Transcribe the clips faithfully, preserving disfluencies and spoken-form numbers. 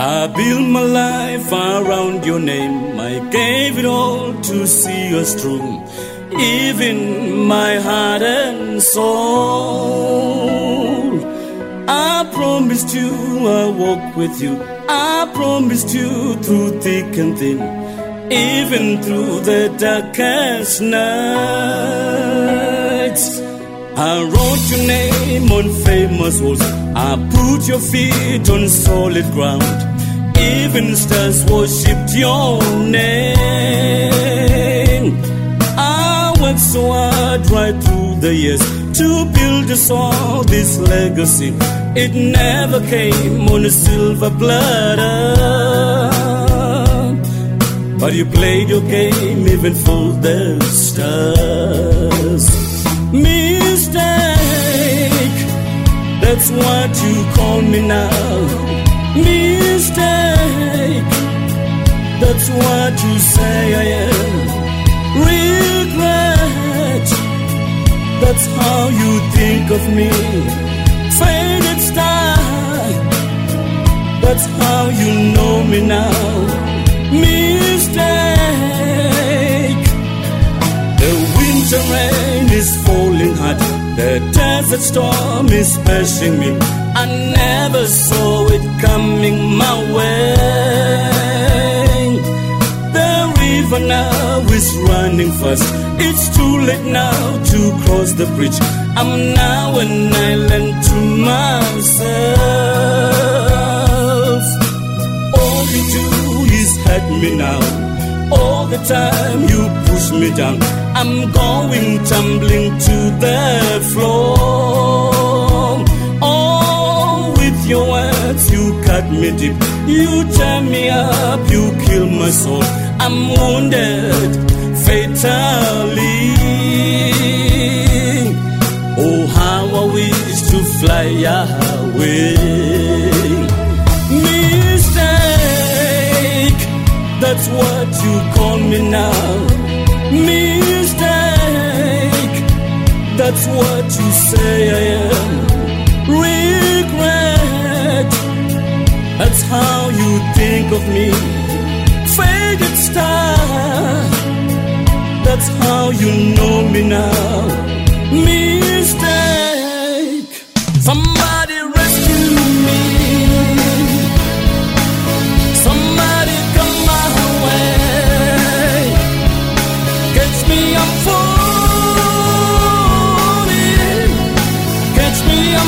I built my life around your name. I gave it all to see us through, even my heart and soul. I promised you I'll walk with you. I promised you through thick and thin, even through the darkest nights. I wrote your name on famous walls. I put your feet on solid ground. Even stars worshipped your name. I worked so hard right through the years to build us all this legacy. It never came on a silver platter, but you played your game even for the stars. Mistake, that's what you call me now. Mistake, that's what you say I am. Regret, that's how you think of me. Faded star, that's how you know me now. Mistake, the winter rain is falling hard, the desert storm is smashing me. I never saw it coming my way. The river now is running fast. It's too late now to cross the bridge. I'm now an island to myself. All you do is hurt me now. All the time you push me down. I'm going tumbling to the floor. Oh, with your words you cut me deep. You tear me up, you kill my soul. I'm wounded fatally. Oh, how I wish to fly away. Mistake, that's what you call me now. Mistake, that's what you say I am. Regret, that's how you think of me. Faded star, that's how you know me now. Mistake, somebody rescue me. Somebody come my way. Catch me, I'm falling. Catch me, I'm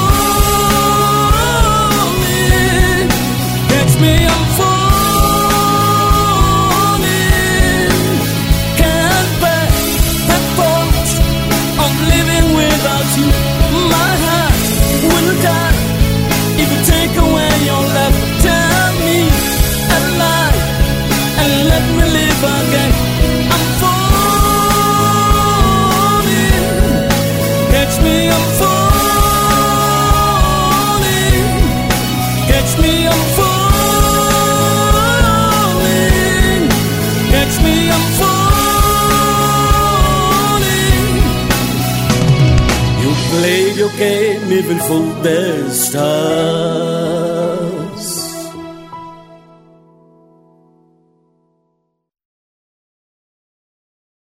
falling. Catch me, I'm falling. Can't bear that thought of living without you. My heart will die if you take away your love. Tell me a lie and let me live again. I'm falling. Catch me, I'm falling. Catch me, I'm falling. Catch me, I'm falling. You played your game even for the stars.